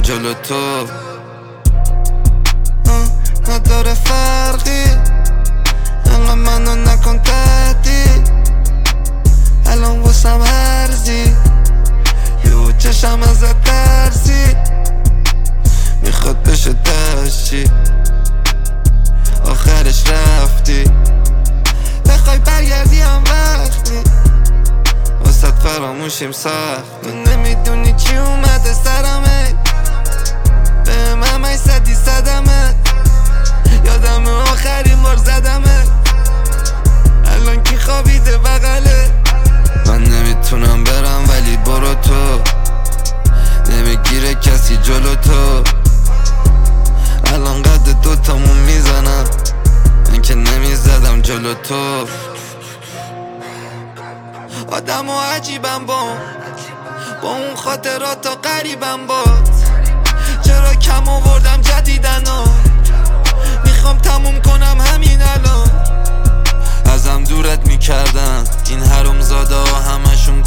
جلو تو نداره فرقی، انقدر منو نکن تهدید، الان واسم هرزی یهو چشم ازت ترسید، میخواد بشه دشتی آخرش رفتی، بخوای برگردی هم وقتی واسه فراموشیم سخت. تو نمیدونی چی اومده سرمه، بهم همش زدی صدمه، یادم آخرین بار زدمه، الان کی خوابیده بغله. من نمیتونم برم ولی برو تو، نمیگیره کسی جلو تو، الان قد دوتامون میزنم، من که نمیزدم جلو تو. آدم و عجیبم با اون خاطرات تا قریبم باد، چرا کم آوردم جدیدنا، میخوام تموم کنم همین الان. ازم دورت میکردن این حرومزاده ها، همشون